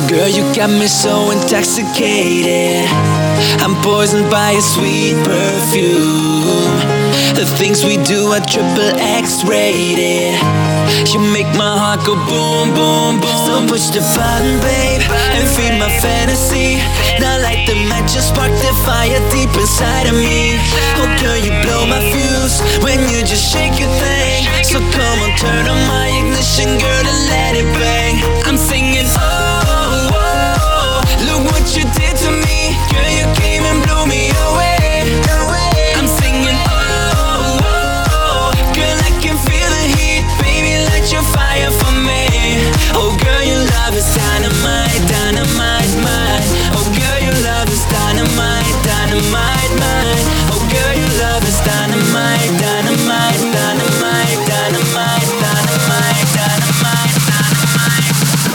Girl, you got me so intoxicated. I'm poisoned by your sweet perfume. The things we do are triple X rated. You make my heart go boom, boom, boom. So push the button, babe, and feed my fantasy. Now light the match and spark the fire deep inside of me. Oh girl, you blow my fuse when you just shake your thing. So come on, turn on my ignition, girl, and let it bang. I'm singing, oh, oh, look what you did to me. Girl, you came and blew me away. I'm singing, oh, oh, girl, I can feel the heat. Baby, light your fire for me. Oh girl, your love is dynamite, dynamite, mine. Oh girl, your love is dynamite, dynamite, mine. Oh girl, your love is dynamite, dynamite, dynamite, dynamite, dynamite, dynamite, dynamite.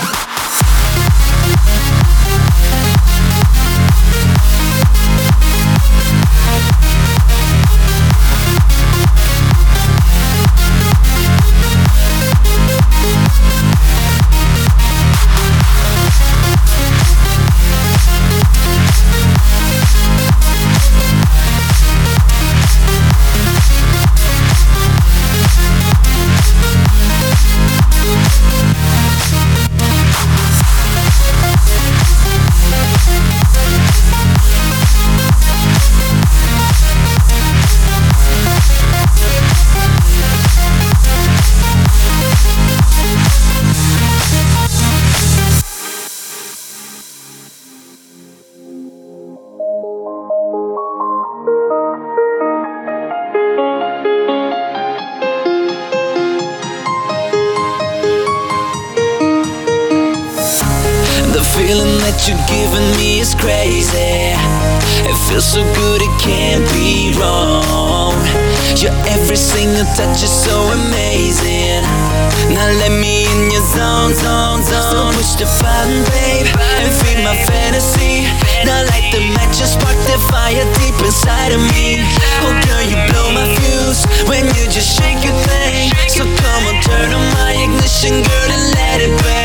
The feeling that you're giving me is crazy. It feels so good, it can't be wrong. Your every single touch is so amazing. Now let me in your zone, zone, zone. So push the button, babe, and feed my fantasy. Now light the match and spark the fire deep inside of me. Oh girl, you blow my fuse when you just shake your thing. So come on, turn on my ignition, girl, and let it burn.